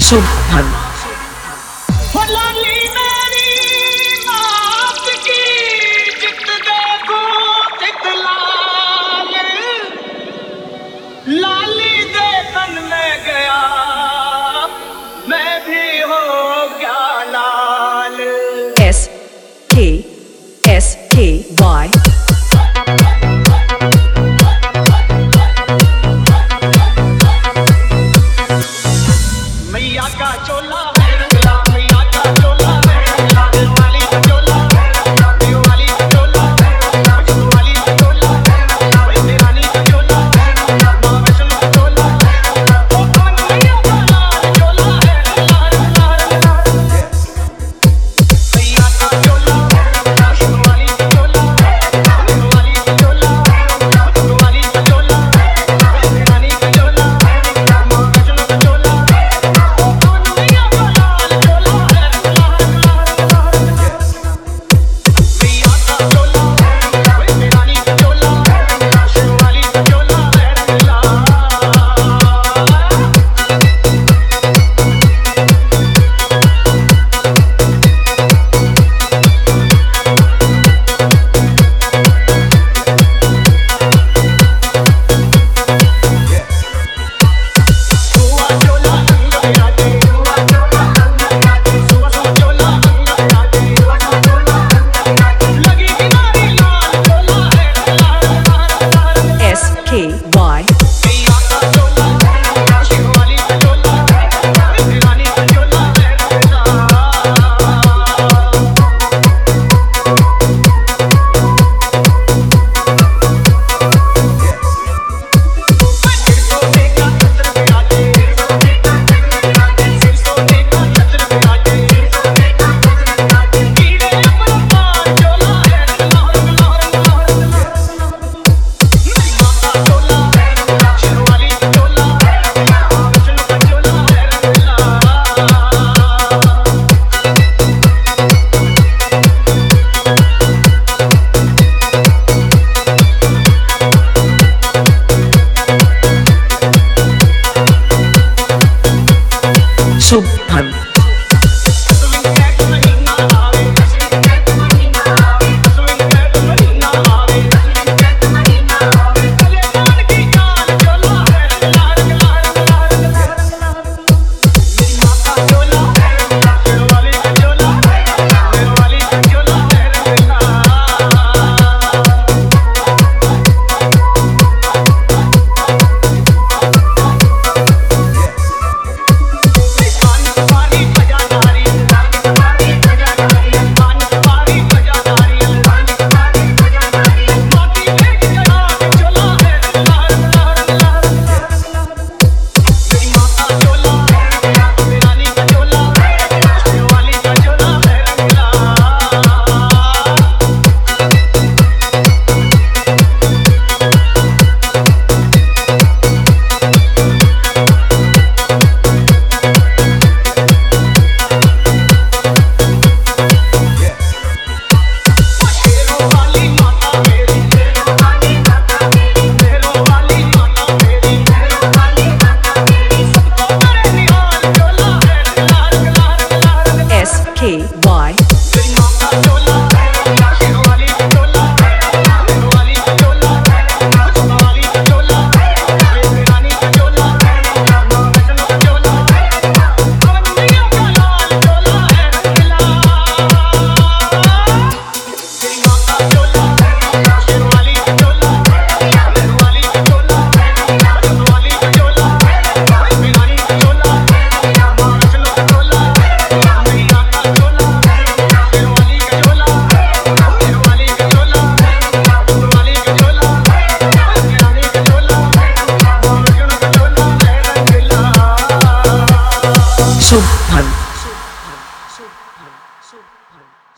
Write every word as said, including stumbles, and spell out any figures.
शुभम लाली देखन में गया मैं भी हो गया लाल। S K S K Y मैया का चोला है रंगला, मैया का चोला है रंगला, दिवाली का चोला है रंगला, दिवाली का चोला है रंगला, दिवाली का चोला है रंगला, वैसे रानी का चोला है रंगला, माँ वैष्णो का चोला है रंगला, ओ मैया का लाल चोला है रंगला रंगला रंगला। मैया का चोला है रंगला, दिवाली का चोला है रंगला, दिवाली का चोला है रंगला, दिवाली का चोला है रंगला, वैसे रानी का चोला है रंगला, माँ वैष्णो का चोला है K Y शुभम।